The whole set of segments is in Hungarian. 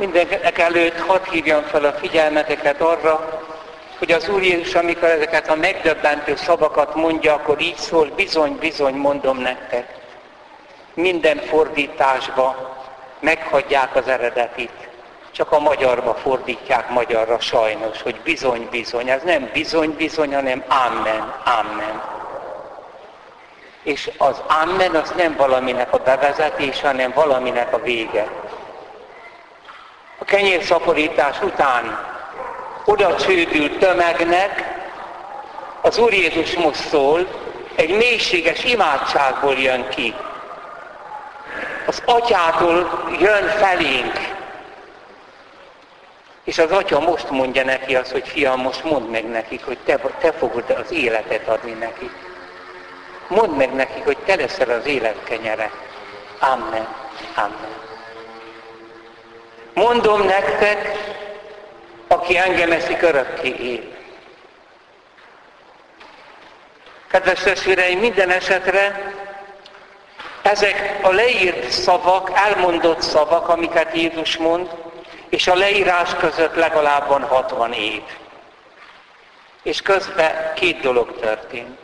Mindenek előtt hadd hívjam fel a figyelmeteket arra, hogy az Úr Jézus, amikor ezeket a megdöbbentő szavakat mondja, akkor így szól, bizony, bizony mondom nektek. Minden fordításba meghagyják az eredetit, csak a magyarba fordítják magyarra sajnos, hogy bizony, bizony. Ez nem bizony, bizony, hanem amen, amen. És az amen az nem valaminek a bevezetése, hanem valaminek a vége. A kenyérszaporítás után oda csődült tömegnek, az Úr Jézus most szól, egy mélységes imádságból jön ki. Az Atyától jön felénk. És az Atya most mondja neki azt, hogy fiam, most mondd meg nekik, hogy te fogod az életet adni nekik. Mondd meg nekik, hogy te leszel az élet kenyere. Amen. Amen. Mondom nektek, aki engem eszik, örökké él. Kedves testvéreim, minden esetre ezek a leírt szavak, elmondott szavak, amiket Jézus mond, és a leírás között legalább van 60 év. És közben két dolog történt.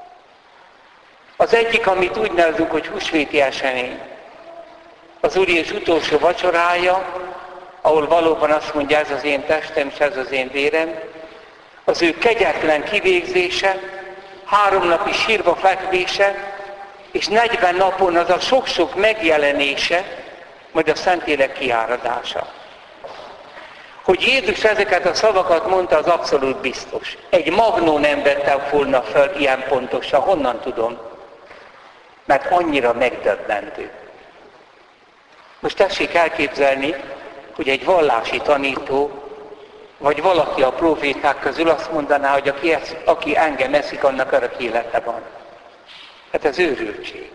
Az egyik, amit úgy nevezünk, hogy húsvéti esemény. Az Úr Jézus utolsó vacsorája, ahol valóban azt mondja, ez az én testem, és ez az én vérem, az ő kegyetlen kivégzése, 3 napi sírba fekvése, és 40 napon az a sok-sok megjelenése, majd a Szentlélek kiáradása. Hogy Jézus ezeket a szavakat mondta, az abszolút biztos. Egy magnó nem vette volna föl ilyen pontosan. Honnan tudom? Mert annyira megdöbbentő. Most tessék elképzelni, hogy egy vallási tanító, vagy valaki a proféták közül azt mondaná, hogy aki engem eszik, annak örök élete van. Hát ez őrültség.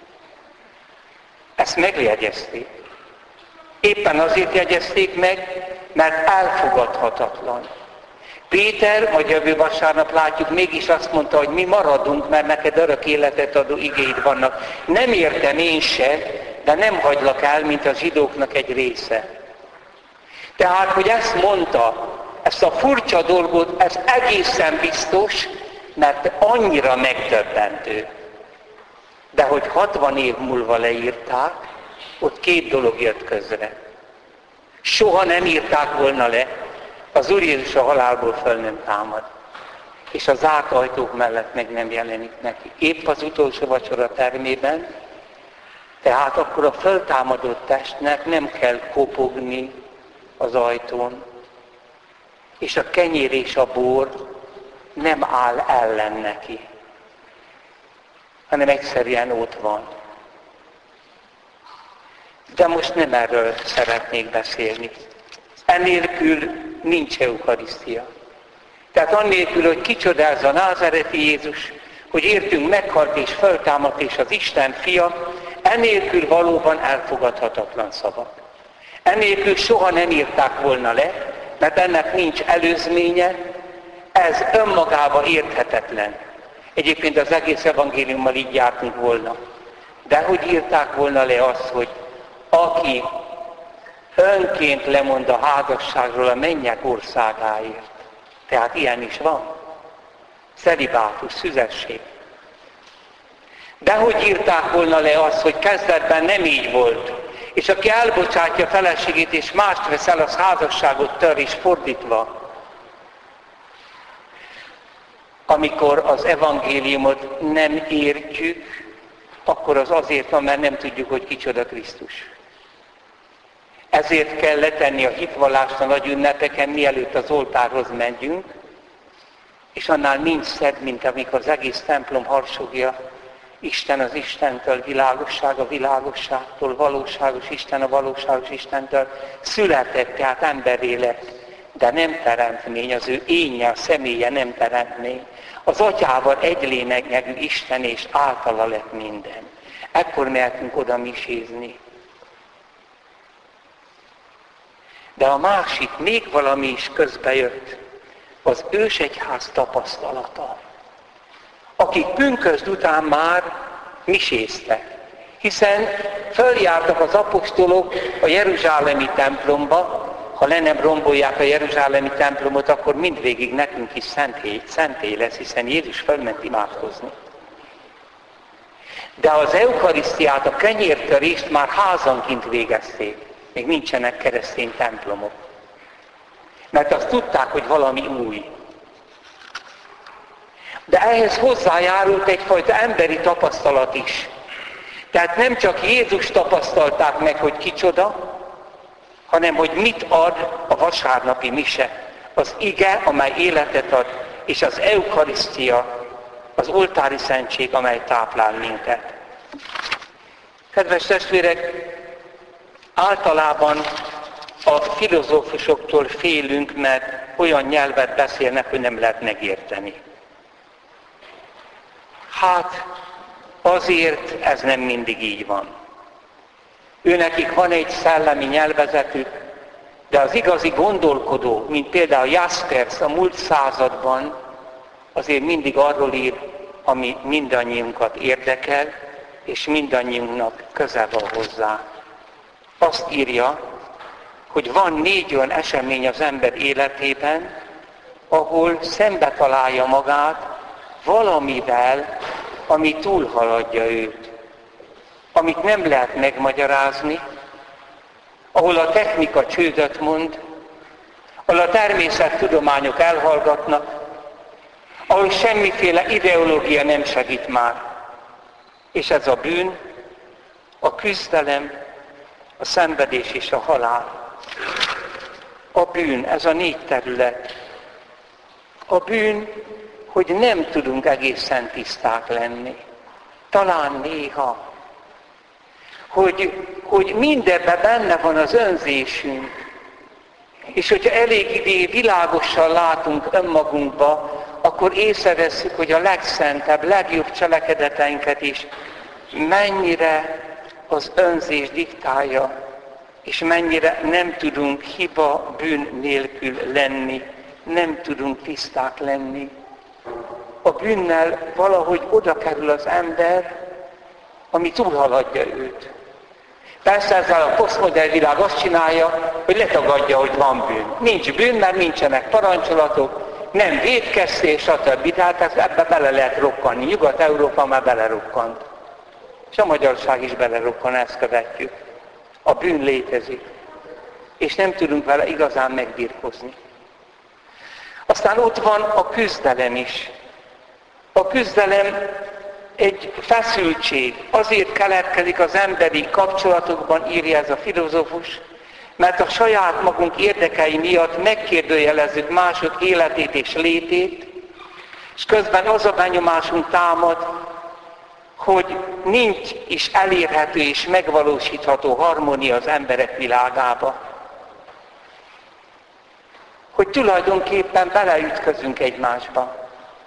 Ezt megjegyezték. Éppen azért jegyezték meg, mert elfogadhatatlan. Péter, majd jövő vasárnap látjuk, mégis azt mondta, hogy mi maradunk, mert neked örök életet adó igéid vannak. Nem értem én se, de nem hagylak el, mint a zsidóknak egy része. Tehát, hogy ezt mondta, ezt a furcsa dolgot, ez egészen biztos, mert annyira megdöbbentő. De hogy 60 év múlva leírták, ott 2 dolog jött közre. Soha nem írták volna le, az Úr Jézus a halálból föl nem támad. És a zárt ajtók mellett meg nem jelenik neki. Épp az utolsó vacsora termében, tehát akkor a föltámadott testnek nem kell kopogni az ajtón, és a kenyér és a bor nem áll ellen neki, hanem egyszerűen ott van. De most nem erről szeretnék beszélni. Ennélkül nincs eukarisztia. Tehát annélkül, hogy kicsoda ez a názáreti Jézus, hogy értünk meghalt és föltámadt és az Isten fia, ennélkül valóban elfogadhatatlan szavak. Ennélkül soha nem írták volna le, mert ennek nincs előzménye, ez önmagában érthetetlen. Egyébként az egész evangéliummal így jártunk volna. De hogy írták volna le azt, hogy aki önként lemond a házasságról a mennyek országáért. Tehát ilyen is van. Celibátus, szüzesség. De hogy írták volna le azt, hogy kezdetben nem így volt, és aki elbocsátja feleségét és mást vesz el, az házasságot tör, és fordítva. Amikor az evangéliumot nem értjük, akkor az azért van, mert nem tudjuk, hogy kicsoda Krisztus. Ezért kell letenni a hitvallást a nagy ünnepeken, mielőtt az oltárhoz megyünk, és annál nincs szebb, mint amikor az egész templom harsogja, Isten az Istentől, világosság a világosságtól, valóságos Isten a valóságos Istentől, született, tehát emberré lett, de nem teremtmény, az ő énje, a személye nem teremtmény. Az Atyával egy lényegű Isten, és általa lett minden. Ekkor mehetünk oda misézni. De a másik, még valami is közbejött, az ősegyház tapasztalata. Akik pünkösd után már miséztek. Hiszen följártak az apostolok a jeruzsálemi templomba, ha le nem rombolják a jeruzsálemi templomot, akkor mindvégig nekünk is szentély lesz, hiszen Jézus fölment imádkozni. De az eukarisztiát, a kenyértörést már házanként végezték. Még nincsenek keresztény templomok. Mert azt tudták, hogy valami új. De ehhez hozzájárult egyfajta emberi tapasztalat is. Tehát nem csak Jézus tapasztalták meg, hogy kicsoda, hanem hogy mit ad a vasárnapi mise. Az ige, amely életet ad, és az eukarisztia, az oltári szentség, amely táplál minket. Kedves testvérek, általában a filozófusoktól félünk, mert olyan nyelvet beszélnek, hogy nem lehet megérteni. Hát azért ez nem mindig így van. Őnekik van egy szellemi nyelvezetük, de az igazi gondolkodó, mint például Jaspers a múlt században, azért mindig arról ír, ami mindannyiunkat érdekel, és mindannyiunknak köze van hozzá. Azt írja, hogy van 4 olyan esemény az ember életében, ahol szembe találja magát valamivel, ami túlhaladja őt. Amit nem lehet megmagyarázni, ahol a technika csődöt mond, ahol a természettudományok elhallgatnak, ahol semmiféle ideológia nem segít már. És ez a bűn, a küzdelem, a szenvedés és a halál. A bűn, ez a 4 terület. A bűn, hogy nem tudunk egészen tiszták lenni. Talán néha. Hogy mindebben benne van az önzésünk. És hogyha elég világosan látunk önmagunkba, akkor észrevesszük, hogy a legszentebb, legjobb cselekedeteinket is mennyire az önzés diktálja, és mennyire nem tudunk hiba, bűn nélkül lenni, nem tudunk tiszták lenni. A bűnnel valahogy oda kerül az ember, ami túlhaladja őt. Persze ezzel a posztmodern világ azt csinálja, hogy letagadja, hogy van bűn. Nincs bűn, mert nincsenek parancsolatok, nem vétkeztés, stb. Tehát ebbe bele lehet rokkanni. Nyugat-Európa már belerokkant. És a magyarság is belerokkan, ezt követjük. A bűn létezik. És nem tudunk vele igazán megbirkózni. Aztán ott van a küzdelem is. A küzdelem egy feszültség. Azért keletkezik az emberi kapcsolatokban, írja ez a filozófus, mert a saját magunk érdekei miatt megkérdőjelezzük mások életét és létét, és közben az a benyomásunk támad, hogy nincs is elérhető és megvalósítható harmónia az emberek világába. Hogy tulajdonképpen beleütközünk egymásba.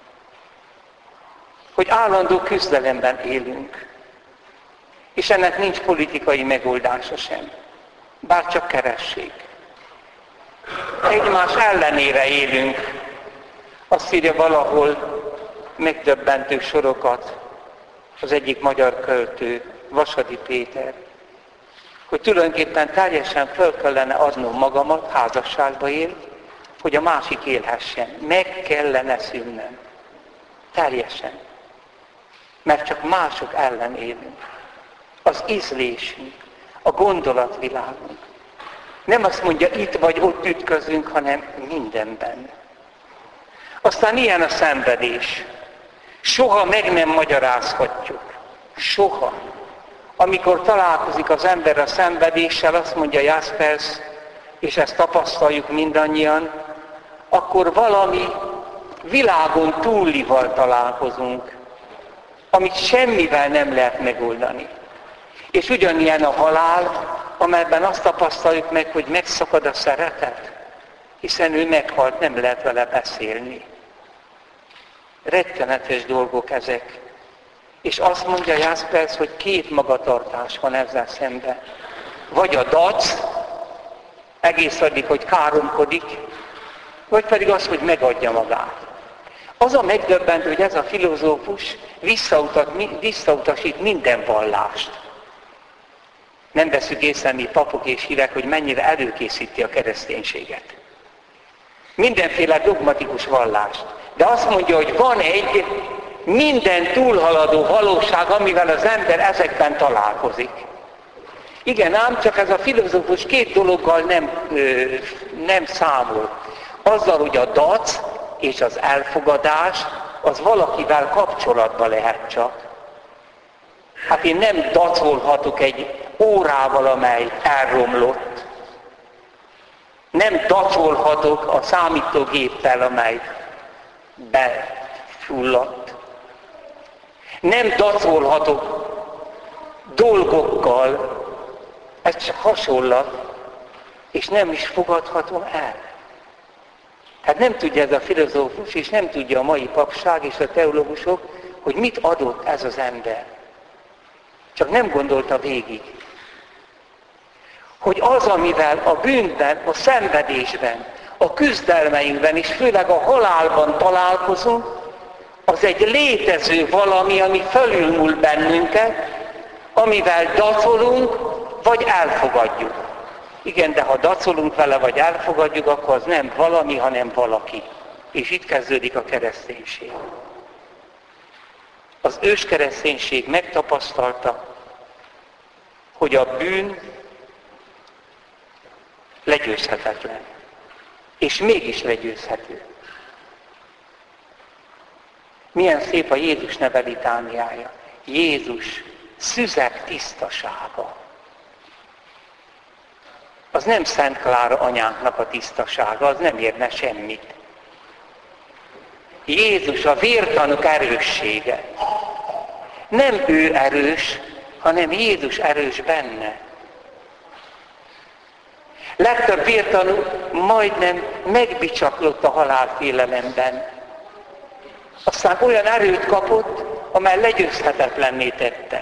Hogy állandó küzdelemben élünk. És ennek nincs politikai megoldása sem. Bár csak keressék. Egymás ellenére élünk. Azt írja valahol megdöbbentő sorokat az egyik magyar költő, Vasadi Péter, hogy tulajdonképpen teljesen föl kellene adnom magamat, házasságba él, hogy a másik élhessen. Meg kellene szűnnem. Teljesen. Mert csak mások ellen élünk. Az ízlésünk, a gondolatvilágunk. Nem azt mondja, itt vagy ott ütközünk, hanem mindenben. Aztán ilyen a szenvedés. Soha meg nem magyarázhatjuk. Soha. Amikor találkozik az ember a szenvedéssel, azt mondja Jaspers, és ezt tapasztaljuk mindannyian, akkor valami világon túlival találkozunk, amit semmivel nem lehet megoldani. És ugyanilyen a halál, amelyben azt tapasztaljuk meg, hogy megszakad a szeretet, hiszen ő meghalt, nem lehet vele beszélni. Rettenetes dolgok ezek. És azt mondja Jaspers, hogy 2 magatartás van ezzel szemben. Vagy a dac, egész addig, hogy káromkodik, vagy pedig az, hogy megadja magát. Az a megdöbbentő, hogy ez a filozófus visszautasít minden vallást. Nem veszük észre mi papok és hívek, hogy mennyire előkészíti a kereszténységet. Mindenféle dogmatikus vallást. De azt mondja, hogy van egy minden túlhaladó valóság, amivel az ember ezekben találkozik. Igen, ám csak ez a filozófus két dologgal nem számol. Azzal, hogy a dac és az elfogadás, az valakivel kapcsolatban lehet csak. Hát én nem dacolhatok egy órával, amely elromlott. Nem dacolhatok a számítógéppel, amely befulladt. Nem dacolhatok dolgokkal, ez csak hasonlat, és nem is fogadhatom el. Hát nem tudja ez a filozófus, és nem tudja a mai papság és a teológusok, hogy mit adott ez az ember. Csak nem gondolta végig. Hogy az, amivel a bűnben, a szenvedésben, a küzdelmeinkben, és főleg a halálban találkozunk, az egy létező valami, ami fölülmúl bennünket, amivel dacolunk, vagy elfogadjuk. Igen, de ha dacolunk vele, vagy elfogadjuk, akkor az nem valami, hanem valaki. És itt kezdődik a kereszténység. Az őskereszténység megtapasztalta, hogy a bűn legyőzhetetlen. És mégis legyőzhető. Milyen szép a Jézus neve litániája. Jézus szüzek tisztasága. Az nem Szent Klára anyánknak a tisztasága, az nem érne semmit. Jézus a vértanúk erőssége. Nem ő erős, hanem Jézus erős benne. Legtöbb vértanú majdnem megbicsaklott a halálfélelemben. Aztán olyan erőt kapott, amely legyőzhetetlenné tette.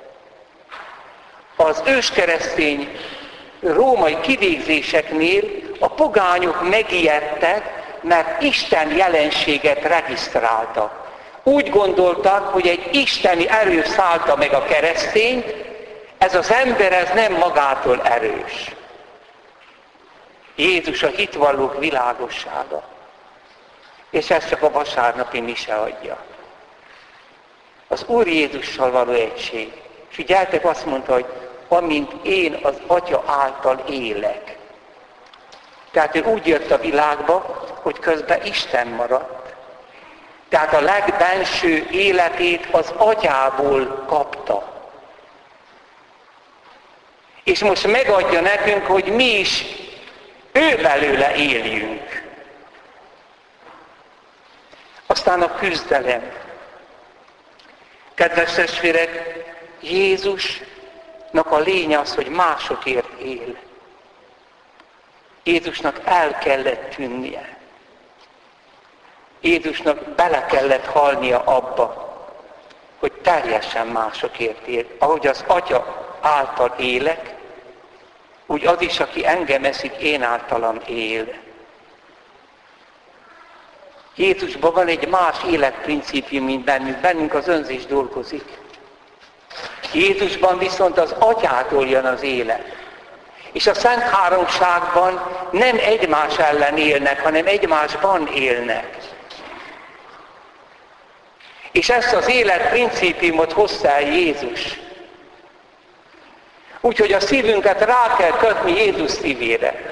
Az őskeresztény római kivégzéseknél a pogányok megijedtek, mert Isten jelenséget regisztráltak. Úgy gondoltak, hogy egy isteni erő szállta meg a keresztényt, ez az ember ez nem magától erős. Jézus a hitvallók világossága. És ezt csak a vasárnapi mise adja. Az Úr Jézussal való egység. Figyeltek, azt mondta, hogy amint én az Atya által élek. Tehát ő úgy jött a világba, hogy közben Isten maradt. Tehát a legbenső életét az Atyából kapta. És most megadja nekünk, hogy mi is ő belőle éljünk. Aztán a küzdelem. Kedves testvérek, Jézusnak a lénye az, hogy másokért él. Jézusnak el kellett tűnnie. Jézusnak bele kellett halnia abba, hogy teljesen másokért él. Ahogy az Atya által élek, úgy az is, aki engem eszik, én általam él. Jézusban van egy más életprincípium, mint bennünk az önzés dolgozik. Jézusban viszont az Atyától jön az élet. És a Szent Háromságban nem egymás ellen élnek, hanem egymásban élnek. És ezt az életprincípiumot hozta el Jézus. Úgyhogy a szívünket rá kell kötni Jézus szívére.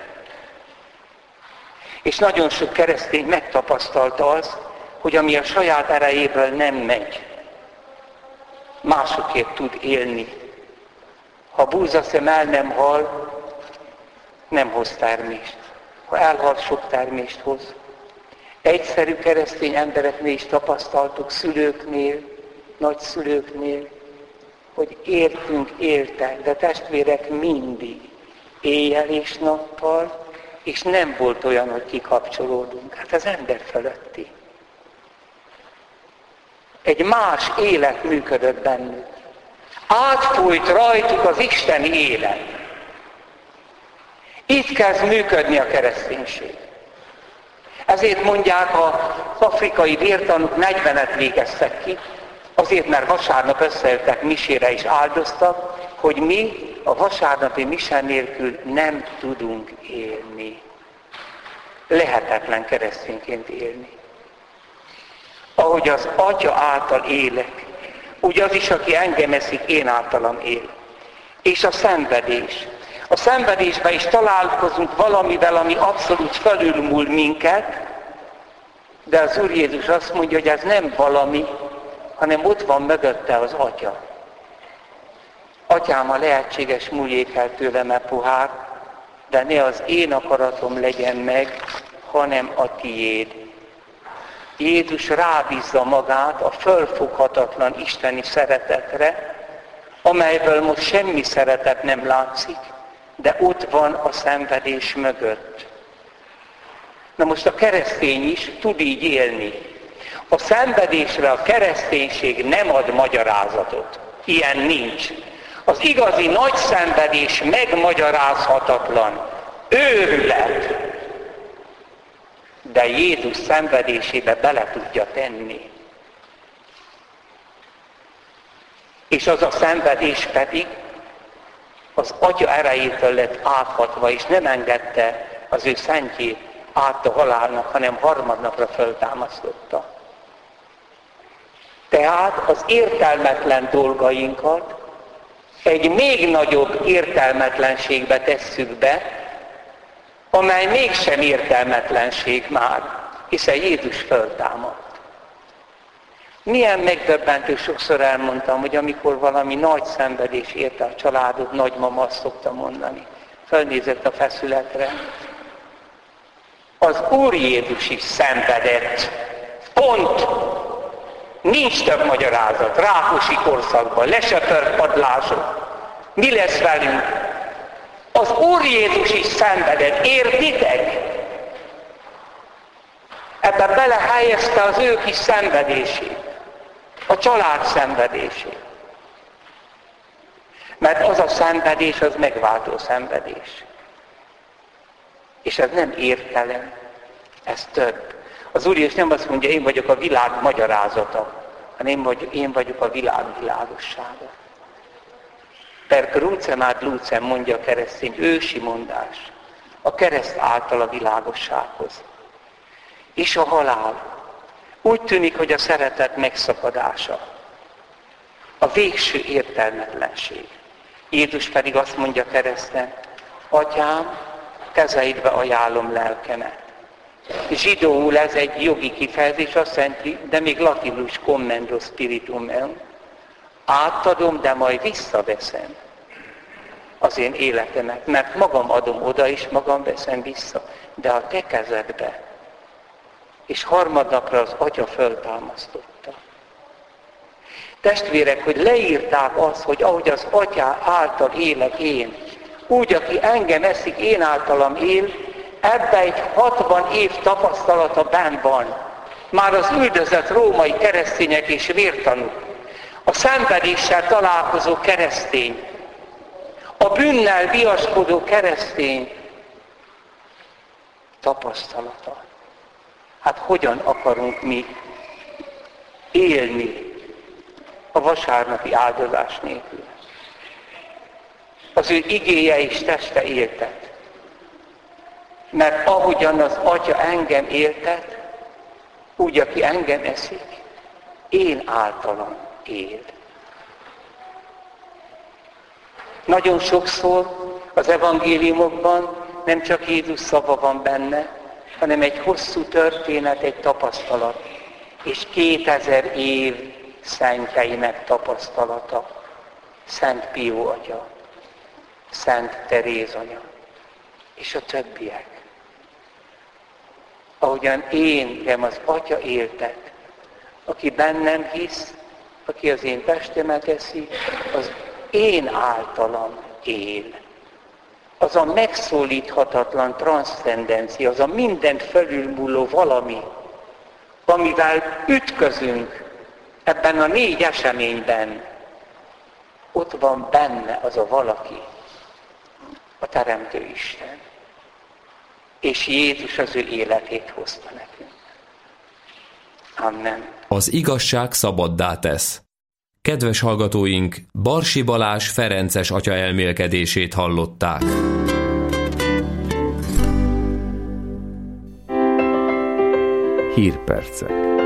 És nagyon sok keresztény megtapasztalta azt, hogy ami a saját erejéből nem megy, másokért tud élni. Ha búzaszem el nem hal, nem hoz termést. Ha elhal, sok termést hoz. Egyszerű keresztény embereknél is tapasztaltuk, szülőknél, nagyszülőknél, hogy éltek, de testvérek mindig, éjjel és nappal, és nem volt olyan, hogy kikapcsolódunk. Hát az ember fölötti. Egy más élet működött bennük. Átfújt rajtuk az isteni élet. Itt kezd működni a kereszténység. Ezért mondják, az afrikai vértanúk 40-et végeztek ki, azért, mert vasárnap összejöttek misére és áldoztak, hogy mi a vasárnapi mise nélkül nem tudunk élni. Lehetetlen keresztényként élni. Ahogy az Atya által élek, úgy az is, aki engem eszik, én általam él. És a szenvedés. A szenvedésben is találkozunk valamivel, ami abszolút felülmúl minket, de az Úr Jézus azt mondja, hogy ez nem valami, hanem ott van mögötte az Atya. Atyám, ha lehetséges, múljék el tőlem a pohár, de ne az én akaratom legyen meg, hanem a tiéd. Jézus rábízza magát a fölfoghatatlan isteni szeretetre, amelyből most semmi szeretet nem látszik, de ott van a szenvedés mögött. Na most a keresztény is tud így élni. A szenvedésre a kereszténység nem ad magyarázatot. Ilyen nincs. Az igazi nagy szenvedés megmagyarázhatatlan. Őrület. De Jézus szenvedésébe bele tudja tenni. És az a szenvedés pedig az Atya erejétől lett áthatva, és nem engedte az ő szentjét át a halálnak, hanem harmadnapra föltámasztotta. Tehát az értelmetlen dolgainkat egy még nagyobb értelmetlenségbe tesszük be, amely mégsem értelmetlenség már, hiszen Jézus föltámadt. Milyen megdöbbentő, sokszor elmondtam, hogy amikor valami nagy szenvedés érte a családot, nagymama azt szokta mondani, fölnézett a feszületre. Az Úr Jézus is szenvedett. Pont. Nincs több magyarázat. Rákosi korszakban, lesöpört padlások. Mi lesz velünk? Az Úr Jézus is szenvedett. Értitek? Ebbe belehelyezte az ő kis szenvedését. A család szenvedését. Mert az a szenvedés, az megváltó szenvedés. És ez nem értelem, ez több. Az Úr Jézus nem azt mondja, én vagyok a világ magyarázata, hanem én vagyok a világ világossága. Per crucem ad lucem, mondja a keresztény, ősi mondás. A kereszt által a világossághoz. És a halál. Úgy tűnik, hogy a szeretet megszakadása. A végső értelmetlenség. Jézus pedig azt mondja kereszten, Atyám, kezeidbe ajánlom lelkemet. Zsidóul ez egy jogi kifejezés, azt jelenti, de még latinul is commendo spiritum meum. Átadom, de majd visszaveszem az én életemet, mert magam adom oda, és magam veszem vissza. De a te kezedbe. És harmadnapra az Atya föltámasztotta. Testvérek, hogy leírták azt, hogy ahogy az Atyá által élek én, úgy, aki engem eszik, én általam él, ebbe egy 60 év tapasztalata benn van. Már az üldözött római keresztények és vértanúk, a szenvedéssel találkozó keresztény, a bűnnel viaskodó keresztény tapasztalata. Hát hogyan akarunk mi élni a vasárnapi áldozás nélkül? Az ő igéje és teste éltet. Mert ahogyan az Atya engem éltet, úgy, aki engem eszik, én általam él. Nagyon sokszor az evangéliumokban nem csak Jézus szava van benne, hanem egy hosszú történet, egy tapasztalat, és 2000 év szentjeinek tapasztalata. Szent Pió atya, Szent Teréz anya, és a többiek. Ahogyan engem az Atya éltet, aki bennem hisz, aki az én testemet eszi, az én általam él. Az a megszólíthatatlan transzcendencia, az a mindent felülmúló valami, amivel ütközünk ebben a 4 eseményben, ott van benne az a valaki, a Teremtő Isten. És Jézus az ő életét hozta nekünk. Amen. Az igazság szabaddá tesz. Kedves hallgatóink, Barsi Balázs ferences atya elmélkedését hallották. Hírpercek.